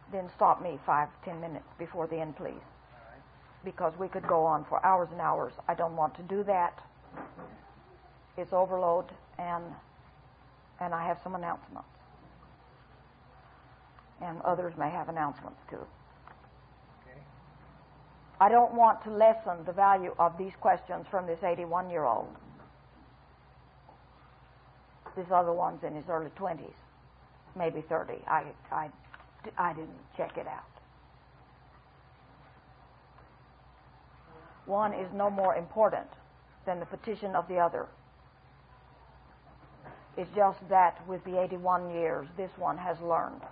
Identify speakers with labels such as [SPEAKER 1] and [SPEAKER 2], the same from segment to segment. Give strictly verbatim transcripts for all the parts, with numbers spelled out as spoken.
[SPEAKER 1] then stop me five, ten minutes before the end, please. Because we could go on for hours and hours. I don't want to do that. It's overload, and and I have some announcements. And others may have announcements too.
[SPEAKER 2] Okay.
[SPEAKER 1] I don't want to lessen the value of these questions from this eighty-one-year-old. This other one's in his early twenties, maybe thirty. I, I, I didn't check it out. One is no more important than the petition of the other. It's just that with the eighty-one years, this one has learned.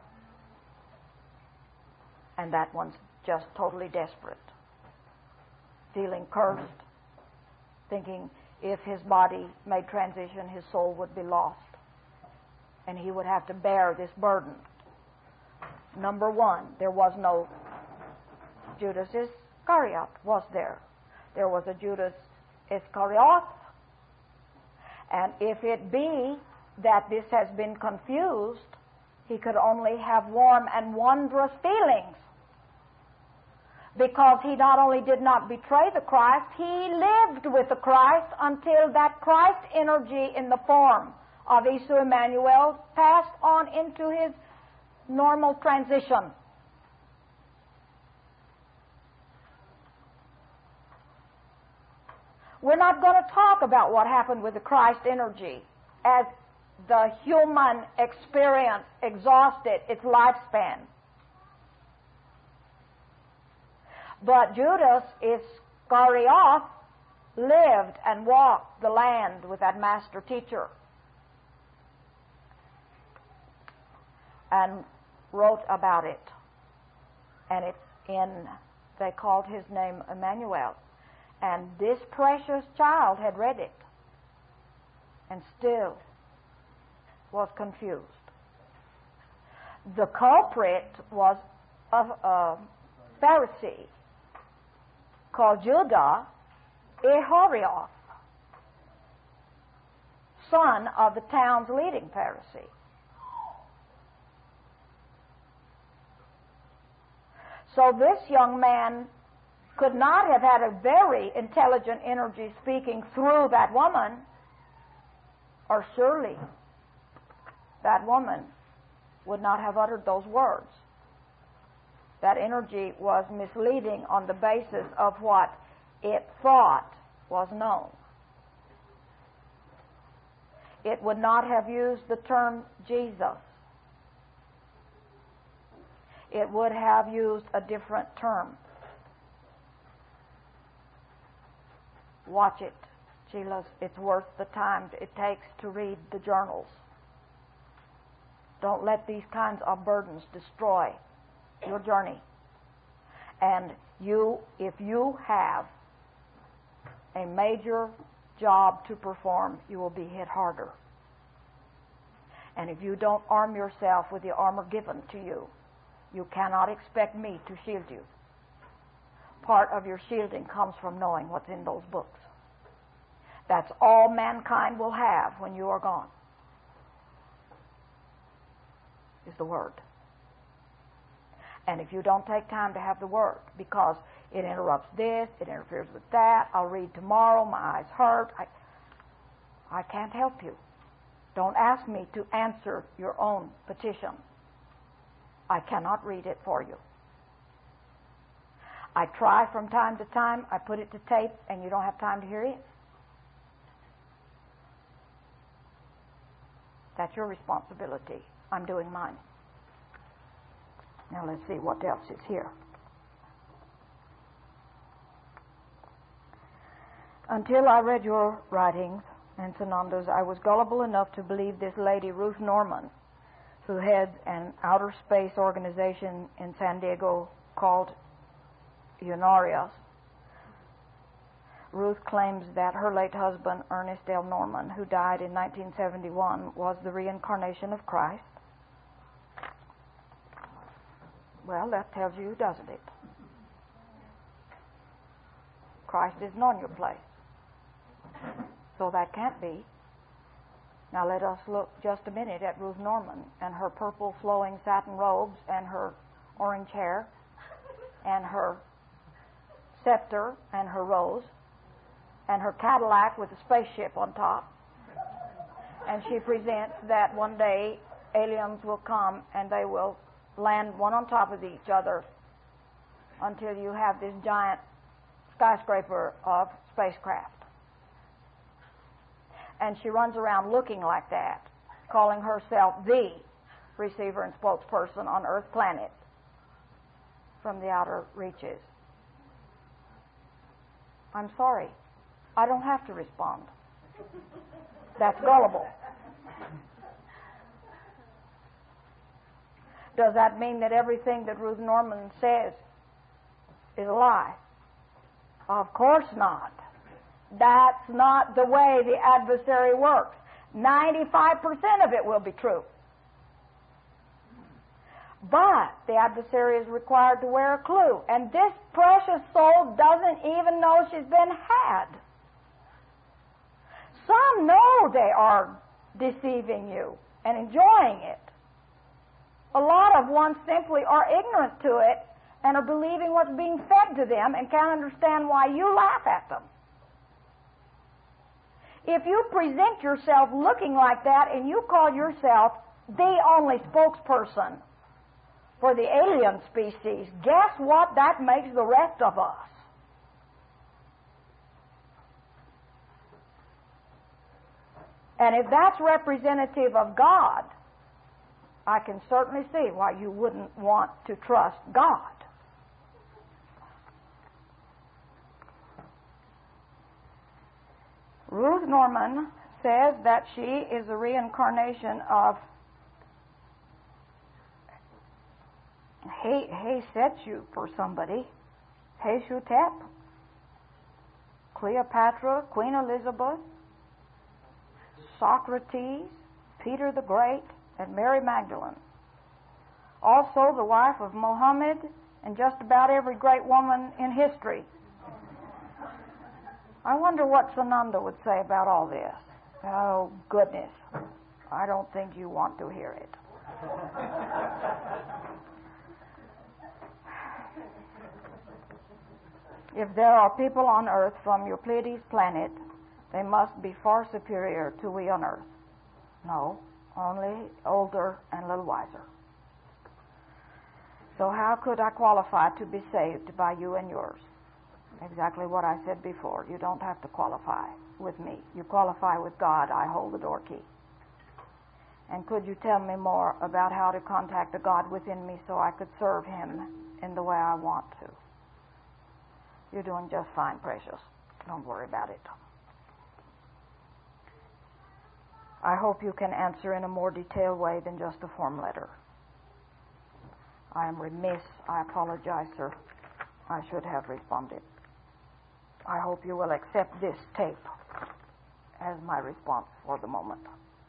[SPEAKER 1] And that one's just totally desperate. Feeling cursed, thinking if his body made transition, his soul would be lost. And he would have to bear this burden. Number one, there was no Judas Iscariot, was there? There was a Judas Iscariot. And if it be that this has been confused, he could only have warm and wondrous feelings. Because he not only did not betray the Christ, he lived with the Christ until that Christ energy in the form of Isu Emmanuel passed on into his normal transition. We're not going to talk about what happened with the Christ energy as the human experience exhausted its lifespan. But Judas Iscariot lived and walked the land with that master teacher and wrote about it. And it's in, they called his name Emmanuel. And this precious child had read it and still was confused. The culprit was a, a Pharisee called Judah Iscariot, son of the town's leading Pharisee. So this young man could not have had a very intelligent energy speaking through that woman, or surely that woman would not have uttered those words. That energy was misleading on the basis of what it thought was known. It would not have used the term Jesus. It would have used a different term. Watch it, Sheila's. It's worth the time it takes to read the journals. Don't let these kinds of burdens destroy your journey. And you, if you have a major job to perform, you will be hit harder. And if you don't arm yourself with the armor given to you, you cannot expect me to shield you. Part of your shielding comes from knowing what's in those books. That's all mankind will have when you are gone, is the Word. And if you don't take time to have the Word, because it interrupts this, it interferes with that, I'll read tomorrow, my eyes hurt, I, I can't help you. Don't ask me to answer your own petition. I cannot read it for you. I try from time to time, I put it to tape, and you don't have time to hear it. That's your responsibility. I'm doing mine. Now let's see what else is here. Until I read your writings and Sananda's, I was gullible enough to believe this lady, Ruth Norman, who heads an outer space organization in San Diego called Unarius. Ruth claims that her late husband, Ernest L. Norman, who died in nineteen seventy-one, was the reincarnation of Christ. Well, that tells you, doesn't it? Christ isn't on your place. So that can't be. Now let us look just a minute at Ruth Norman and her purple flowing satin robes and her orange hair and her scepter and her rose and her Cadillac with a spaceship on top. And she presents that one day aliens will come and they will land one on top of each other until you have this giant skyscraper of spacecraft. And she runs around looking like that, calling herself the receiver and spokesperson on Earth planet from the outer reaches. I'm sorry. I don't have to respond. That's gullible. Does that mean that everything that Ruth Norman says is a lie? Of course not. That's not the way the adversary works. ninety-five percent of it will be true. But the adversary is required to wear a clue. And this precious soul doesn't even know she's been had. Some know they are deceiving you and enjoying it. A lot of ones simply are ignorant to it and are believing what's being fed to them and can't understand why you laugh at them. If you present yourself looking like that and you call yourself the only spokesperson for the alien species, guess what that makes the rest of us? And if that's representative of God, I can certainly see why you wouldn't want to trust God. Ruth Norman says that she is a reincarnation of He He Setsu for somebody, Heshutep, Cleopatra, Queen Elizabeth, Socrates, Peter the Great, and Mary Magdalene. Also the wife of Muhammad and just about every great woman in history. I wonder what Sananda would say about all this. Oh, goodness. I don't think you want to hear it. If there are people on Earth from your Pleiades planet, they must be far superior to we on Earth. No, only older and a little wiser. So how could I qualify to be saved by you and yours? Exactly what I said before. You don't have to qualify with me. You qualify with God. I hold the door key. And could you tell me more about how to contact the God within me so I could serve Him in the way I want to? You're doing just fine, precious. Don't worry about it. I hope you can answer in a more detailed way than just a form letter. I am remiss. I apologize, sir. I should have responded. I hope you will accept this tape as my response for the moment.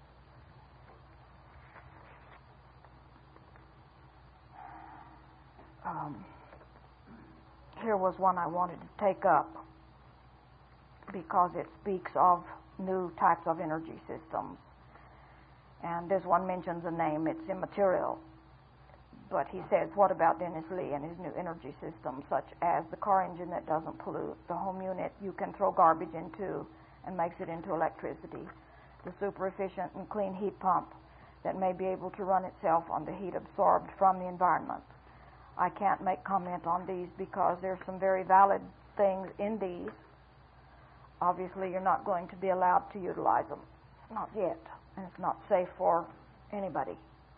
[SPEAKER 1] Um, here was one I wanted to take up because it speaks of new types of energy systems. And this one mentions a name. It's immaterial. But he says, what about Dennis Lee and his new energy system, such as the car engine that doesn't pollute, the home unit you can throw garbage into and makes it into electricity, the super efficient and clean heat pump that may be able to run itself on the heat absorbed from the environment. I can't make comment on these because there's some very valid things in these. Obviously, you're not going to be allowed to utilize them. Not yet. And it's not safe for anybody.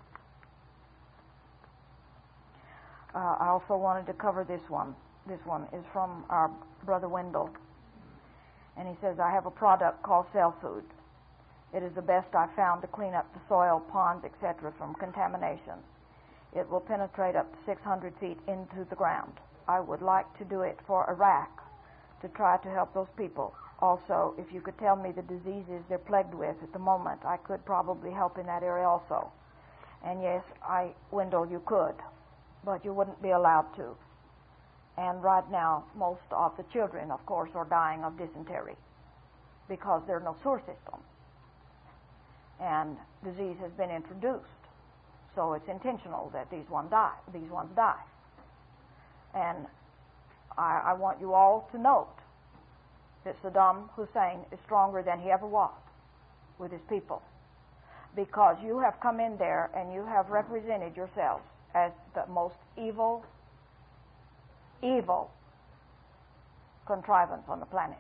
[SPEAKER 1] Uh, I also wanted to cover this one. This one is from our brother Wendell. And he says, I have a product called Cell Food. It is the best I've found to clean up the soil, ponds, et cetera from contamination. It will penetrate up to six hundred feet into the ground. I would like to do it for Iraq to try to help those people. Also, if you could tell me the diseases they're plagued with at the moment, I could probably help in that area also. And yes, I, Wendell, you could, but you wouldn't be allowed to. And right now, most of the children, of course, are dying of dysentery because there are no sewer systems. And disease has been introduced. So it's intentional that these ones die. These ones die. And I, I want you all to note that Saddam Hussein is stronger than he ever was with his people, because you have come in there and you have represented yourselves as the most evil, evil contrivance on the planet.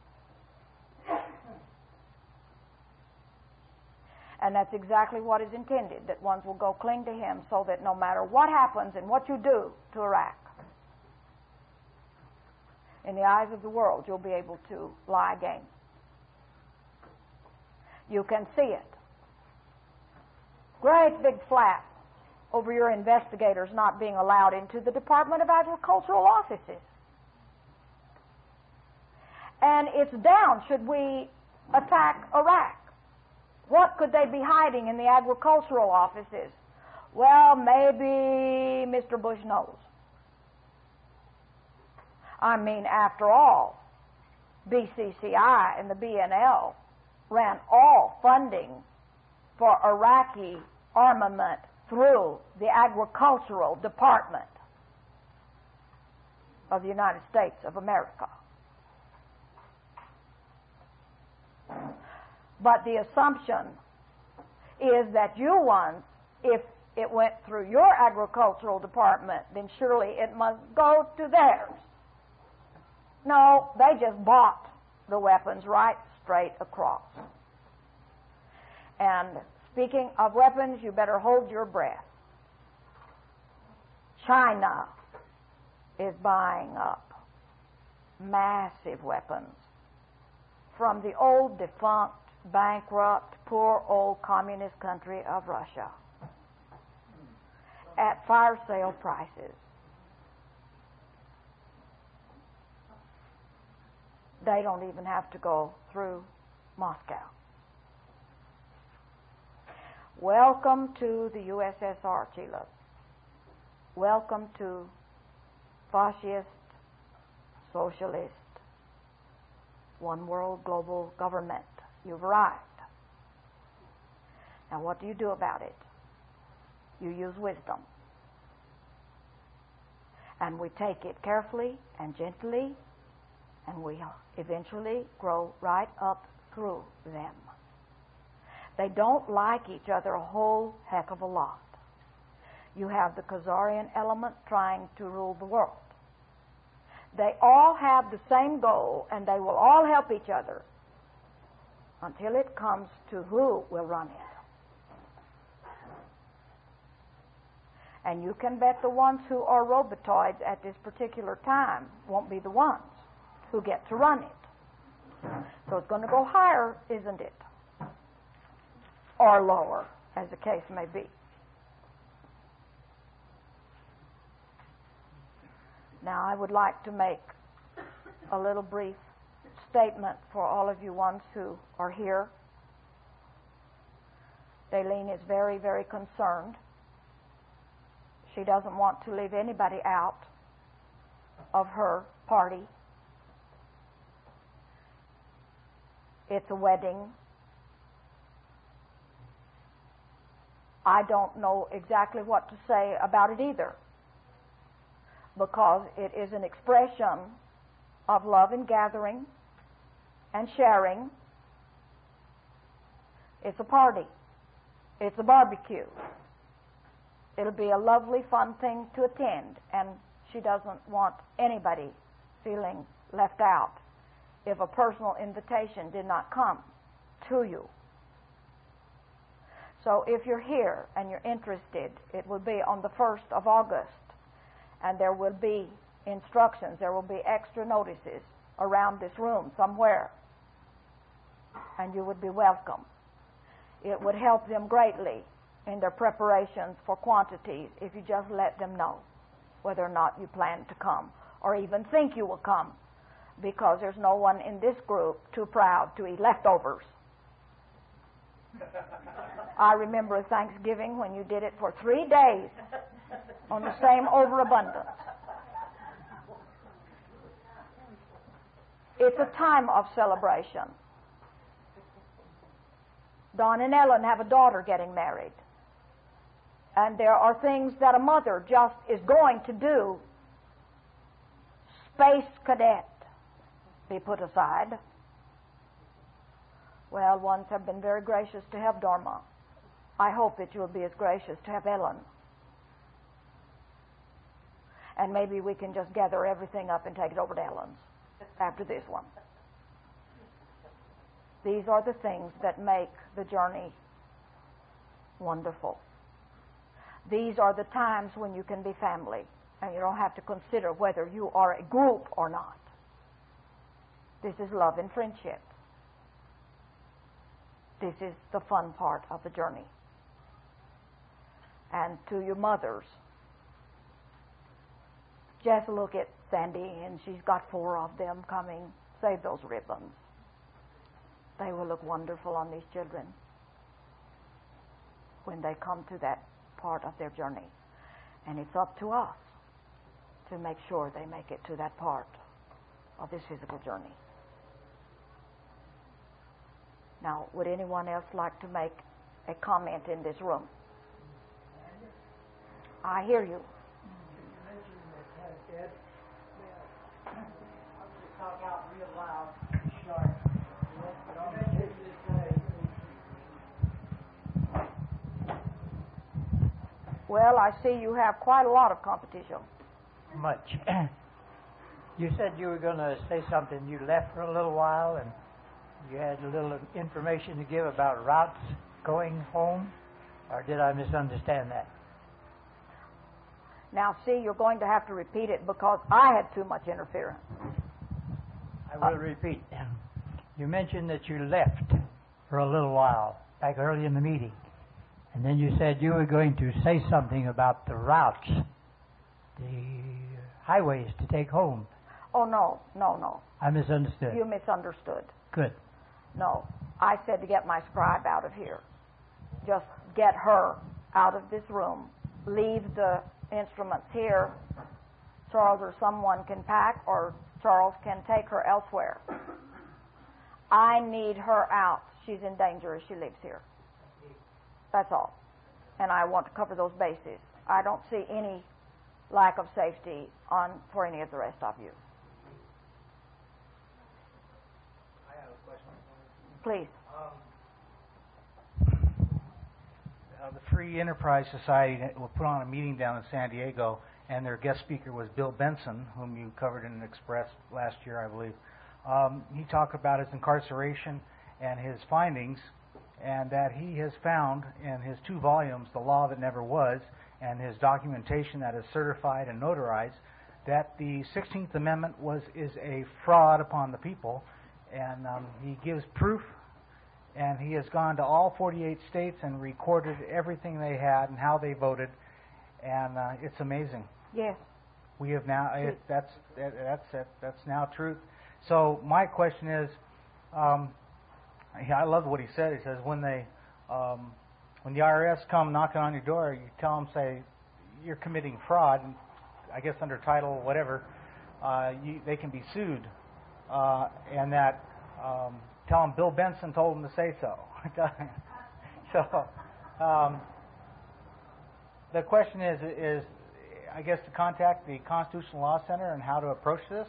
[SPEAKER 1] And that's exactly what is intended, that ones will go cling to him so that no matter what happens and what you do to Iraq, in the eyes of the world, you'll be able to lie again. You can see it. Great big flap over your investigators not being allowed into the Department of Agricultural offices. And it's down should we attack Iraq. What could they be hiding in the agricultural offices? Well, maybe Mister Bush knows. I mean, after all, B C C I and the B N L ran all funding for Iraqi armament through the agricultural department of the United States of America. But the assumption is that you ones, if it went through your agricultural department, then surely it must go to theirs. No, they just bought the weapons right straight across. And speaking of weapons, you better hold your breath. China is buying up massive weapons from the old, defunct, bankrupt, poor old communist country of Russia at fire sale prices. They don't even have to go through Moscow. Welcome to the U S S R, Chile. Welcome to fascist, socialist, one world global government. You've arrived. Now what do you do about it? You use wisdom. And we take it carefully and gently, and we eventually grow right up through them. They don't like each other a whole heck of a lot. You have the Khazarian element trying to rule the world. They all have the same goal, and they will all help each other until it comes to who will run it. And you can bet the ones who are robotoids at this particular time won't be the ones who get to run it. So it's going to go higher, isn't it? Or lower, as the case may be. Now, I would like to make a little brief statement for all of you ones who are here. Daleen is very, very concerned. She doesn't want to leave anybody out of her party. It's a wedding. I don't know exactly what to say about it either, because it is an expression of love and gathering and sharing. It's a party. It's a barbecue. It'll be a lovely, fun thing to attend, and she doesn't want anybody feeling left out if a personal invitation did not come to you. So if you're here and you're interested, it will be on the first of August, and there will be instructions, there will be extra notices around this room somewhere, and you would be welcome. It would help them greatly in their preparations for quantities if you just let them know whether or not you plan to come, or even think you will come, because there's no one in this group too proud to eat leftovers. I remember a Thanksgiving when you did it for three days on the same overabundance. It's a time of celebration. Don and Ellen have a daughter getting married. And there are things that a mother just is going to do. Space cadet be put aside. Well, ones have been very gracious to have Dharma. I hope that you'll be as gracious to have Ellen. And maybe we can just gather everything up and take it over to Ellen's after this one. These are the things that make the journey wonderful. These are the times when you can be family, and you don't have to consider whether you are a group or not. This is love and friendship. This is the fun part of the journey. And to your mothers, just look at Sandy, and she's got four of them coming. Save those ribbons. They will look wonderful on these children when they come to that part of their journey. And it's up to us to make sure they make it to that part of this physical journey. Now, would anyone else like to make a comment in this room? I hear you.
[SPEAKER 2] You mentioned that Ted, now, I'll just talk out real loud, sharp. You mentioned this, uh,
[SPEAKER 1] Well, I see you have quite a lot of competition.
[SPEAKER 2] much. You said you were going to say something. You left for a little while, and you had a little information to give about routes going home, or did I misunderstand that?
[SPEAKER 1] Now, see, you're going to have to repeat it because I had too much interference.
[SPEAKER 2] I will uh, repeat. You mentioned that you left for a little while, back early in the meeting. And then you said you were going to say something about the routes, the highways to take home.
[SPEAKER 1] Oh, no, no, no.
[SPEAKER 2] I misunderstood.
[SPEAKER 1] You misunderstood.
[SPEAKER 2] Good.
[SPEAKER 1] No, I said to get my scribe out of here. Just get her out of this room. Leave the instruments here. Charles or someone can pack, or Charles can take her elsewhere. I need her out. She's in danger if she lives here. That's all. And I want to cover those bases. I don't see any lack of safety on for any of the rest of you.
[SPEAKER 3] I have a question.
[SPEAKER 1] Please.
[SPEAKER 3] Um, uh, the Free Enterprise Society will put on a meeting down in San Diego, and their guest speaker was Bill Benson, whom you covered in an Express last year, I believe. Um, he talked about his incarceration and his findings, and that he has found in his two volumes, The Law That Never Was, and his documentation that is certified and notarized, that the sixteenth Amendment was is a fraud upon the people, and um, he gives proof, and he has gone to all forty-eight states and recorded everything they had and how they voted, and uh, it's amazing.
[SPEAKER 1] Yes.
[SPEAKER 3] We have now, it, that's, that, that's, that, that's now truth. So my question is, um, I love what he said. He says when they, um, when the I R S come knocking on your door, you tell them, say, you're committing fraud. And I guess under title whatever, uh, you, they can be sued, uh, and that um, tell them Bill Benson told them to say so. So um, the question is, is I guess to contact the Constitutional Law Center and how to approach this.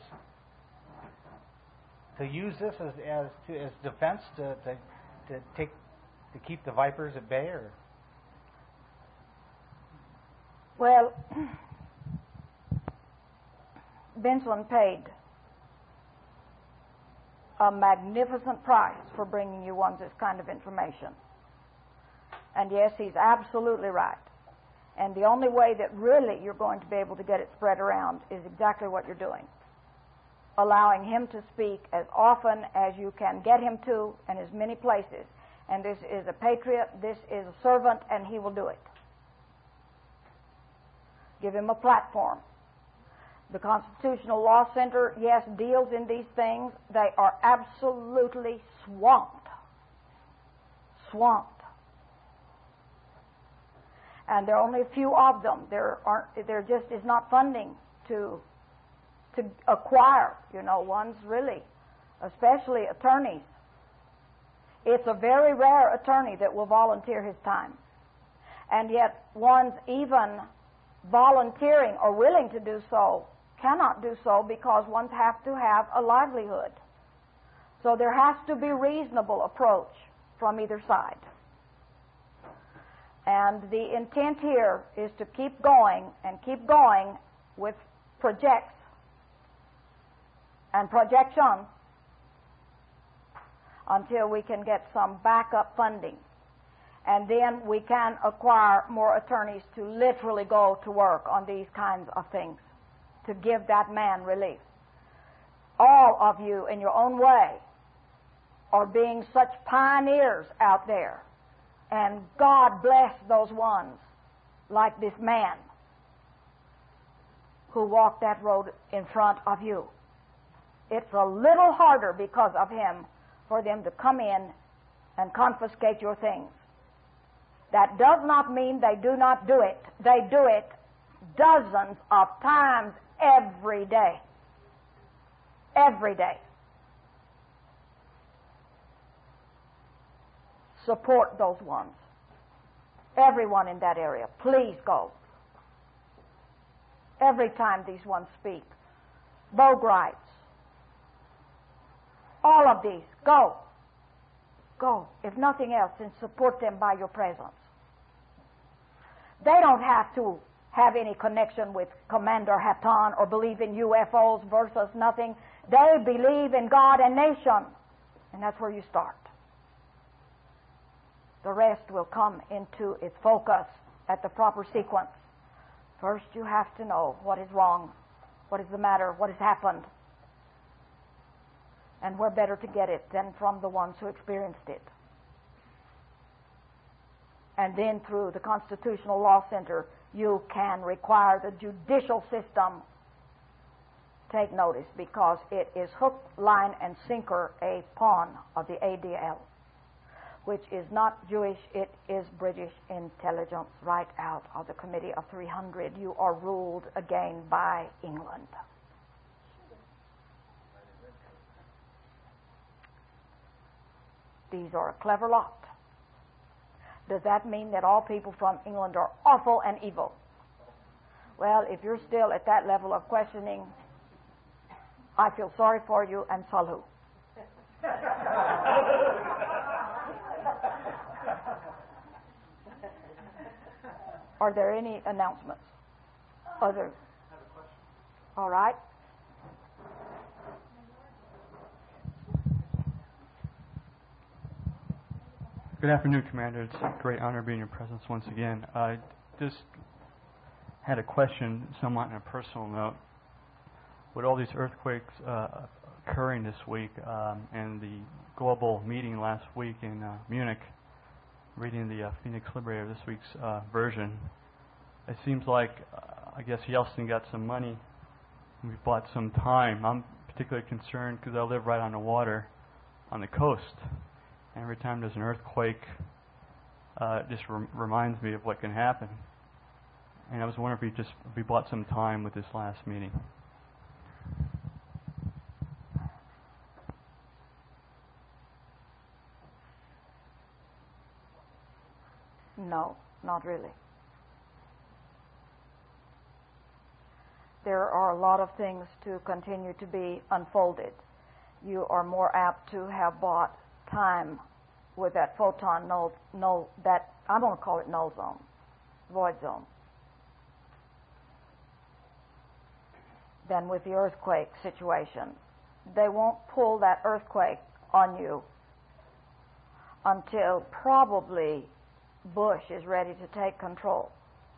[SPEAKER 3] To use this as as, to, as defense to, to to take to keep the vipers at bay, or
[SPEAKER 1] well, Benson paid a magnificent price for bringing you one this kind of information, and yes, he's absolutely right. And the only way that really you're going to be able to get it spread around is exactly what you're doing. Allowing him to speak as often as you can get him to, and as many places. And this is a patriot, this is a servant, and he will do it. Give him a platform. The Constitutional Law Center, yes, deals in these things. They are absolutely swamped. Swamped. And there are only a few of them. There aren't. There just is not funding to to acquire, you know, ones really, especially attorneys. It's a very rare attorney that will volunteer his time. And yet ones even volunteering or willing to do so cannot do so because ones have to have a livelihood. So there has to be reasonable approach from either side. And the intent here is to keep going and keep going with projects and projection until we can get some backup funding. And then we can acquire more attorneys to literally go to work on these kinds of things, to give that man relief. All of you, in your own way, are being such pioneers out there. And God bless those ones, like this man, who walked that road in front of you. It's a little harder because of him for them to come in and confiscate your things. That does not mean they do not do it. They do it dozens of times every day. Every day. Support those ones. Everyone in that area, please go. Every time these ones speak. Bogrites. All of these, go. Go. If nothing else, then support them by your presence. They don't have to have any connection with Commander Hatton or believe in U F Os versus nothing. They believe in God and nation. And that's where you start. The rest will come into its focus at the proper sequence. First, you have to know what is wrong, what is the matter, what has happened. And we're better to get it than from the ones who experienced it. And then through the Constitutional Law Center, you can require the judicial system take notice, because it is hook, line, and sinker a pawn of the A D L, which is not Jewish, it is British intelligence right out of the Committee of three hundred. You are ruled again by England. These are a clever lot. Does that mean that all people from England are awful and evil? Well, if you're still at that level of questioning, I feel sorry for you, and salut. Are there any announcements? Other? All right.
[SPEAKER 4] Good afternoon, Commander. It's a great honor being in your presence once again. I just had a question, somewhat on a personal note. With all these earthquakes uh, occurring this week um, and the global meeting last week in uh, Munich, reading the uh, Phoenix Liberator, this week's uh, version, it seems like, uh, I guess Yeltsin got some money and we bought some time. I'm particularly concerned because I live right on the water on the coast. And every time there's an earthquake, uh, it just rem- reminds me of what can happen. And I was wondering if we just if we bought some time with this last meeting.
[SPEAKER 1] No, not really. There are a lot of things to continue to be unfolded. You are more apt to have bought time with that photon null, null that I'm going to call it null zone, void zone, than with the earthquake situation. They won't pull that earthquake on you until probably Bush is ready to take control.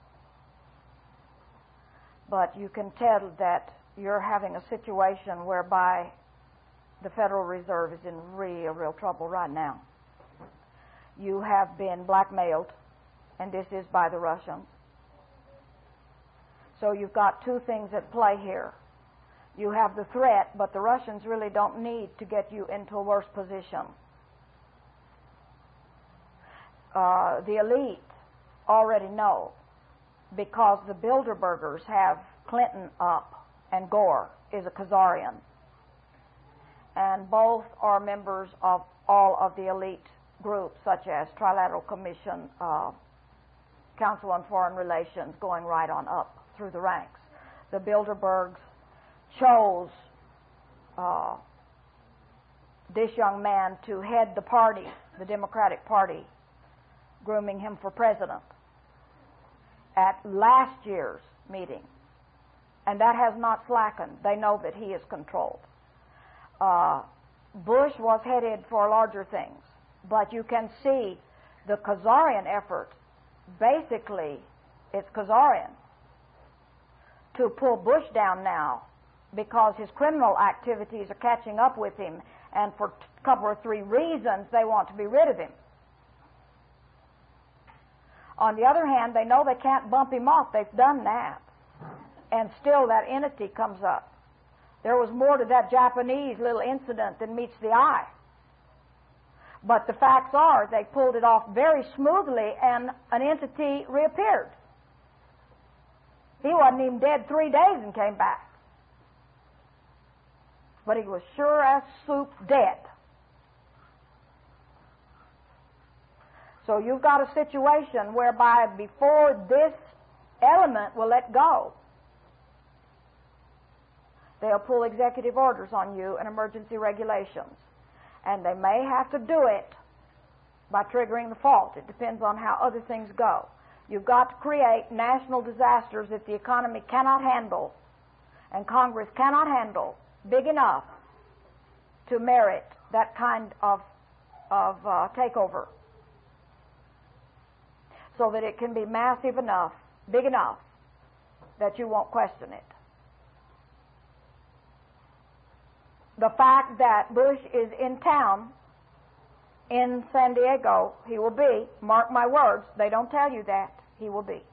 [SPEAKER 1] But you can tell that you're having a situation whereby the Federal Reserve is in real, real trouble right now. You have been blackmailed, and this is by the Russians. So you've got two things at play here. You have the threat, but the Russians really don't need to get you into a worse position. Uh, the elite already know, because the Bilderbergers have Clinton up and Gore is a Khazarian. And both are members of all of the elite groups, such as Trilateral Commission, uh, Council on Foreign Relations, going right on up through the ranks. The Bilderbergs chose uh, this young man to head the party, the Democratic Party, grooming him for president at last year's meeting. And that has not slackened. They know that he is controlled. Uh, Bush was headed for larger things, but you can see the Khazarian effort, basically, it's Khazarian, to pull Bush down now because his criminal activities are catching up with him, and for a couple or three reasons they want to be rid of him. On the other hand, they know they can't bump him off. They've done that. And still that entity comes up. There was more to that Japanese little incident than meets the eye. But the facts are they pulled it off very smoothly, and an entity reappeared. He wasn't even dead three days and came back. But he was sure as soup dead. So you've got a situation whereby before this element will let go, they'll pull executive orders on you and emergency regulations. And they may have to do it by triggering the fault. It depends on how other things go. You've got to create national disasters that the economy cannot handle and Congress cannot handle big enough to merit that kind of, of uh, takeover, so that it can be massive enough, big enough, that you won't question it. The fact that Bush is in town, in San Diego, he will be, mark my words, they don't tell you that, he will be.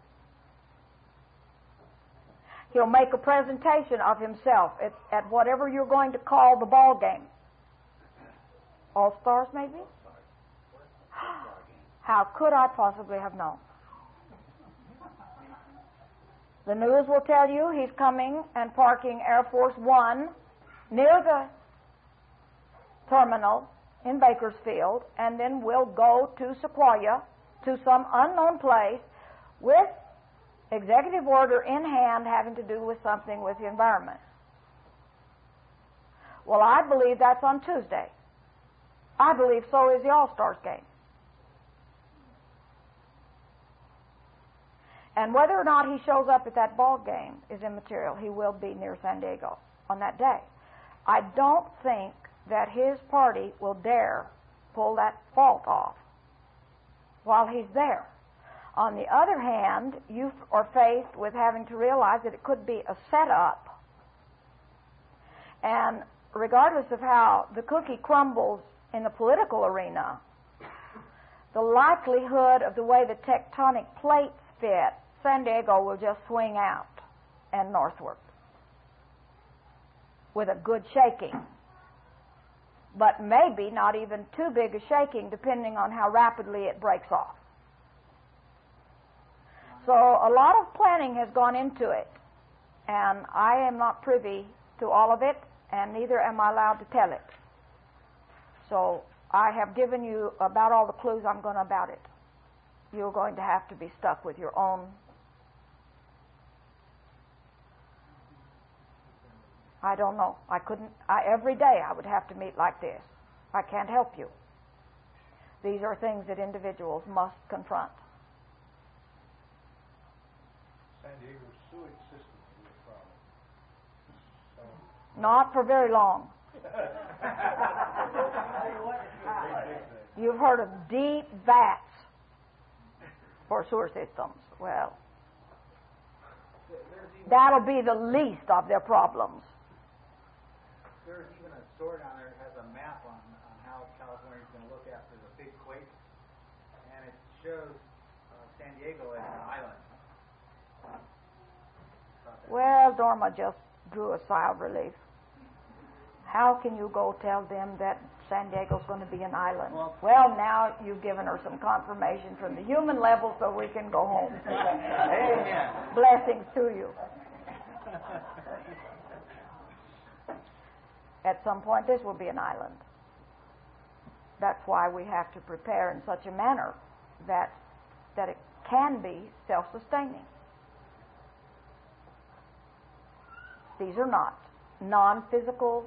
[SPEAKER 1] He'll make a presentation of himself at, at whatever you're going to call the ball game. All Stars, maybe? How could I possibly have known? The news will tell you he's coming and parking Air Force One near the terminal in Bakersfield, and then we'll go to Sequoia, to some unknown place, with executive order in hand having to do with something with the environment. Well, I believe that's on Tuesday. I believe so is the All-Stars game. And whether or not he shows up at that ball game is immaterial. He will be near San Diego on that day. I don't think that his party will dare pull that fault off while he's there. On the other hand, you are faced with having to realize that it could be a setup. And regardless of how the cookie crumbles in the political arena, the likelihood of the way the tectonic plates fit, San Diego will just swing out and northward with a good shaking. But maybe not even too big a shaking, depending on how rapidly it breaks off. So a lot of planning has gone into it, and I am not privy to all of it, and neither am I allowed to tell it. So I have given you about all the clues I'm going to about it. You're going to have to be stuck with your own. I don't know. I couldn't. I, every day I would have to meet like this. I can't help you. These are things that individuals must confront.
[SPEAKER 5] San Diego's sewage system will be a problem. So.
[SPEAKER 1] Not for very long. You've heard of deep vats for sewer systems. Well, that'll be the least of their problems.
[SPEAKER 6] There's even a store down there that has a map on, on how California is going to look after the big quake, and it shows uh, San Diego as an island.
[SPEAKER 1] Well, Dorma just drew a sigh of relief. How can you go tell them that San Diego's going to be an island?
[SPEAKER 6] Well,
[SPEAKER 1] well, now you've given her some confirmation from the human level, so we can go home.
[SPEAKER 6] Amen.
[SPEAKER 1] Blessings to you. At some point, this will be an island. That's why we have to prepare in such a manner that that it can be self-sustaining. These are not non-physical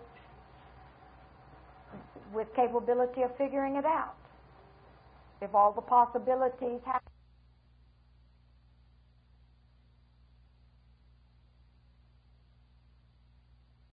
[SPEAKER 1] with capability of figuring it out. If all the possibilities happen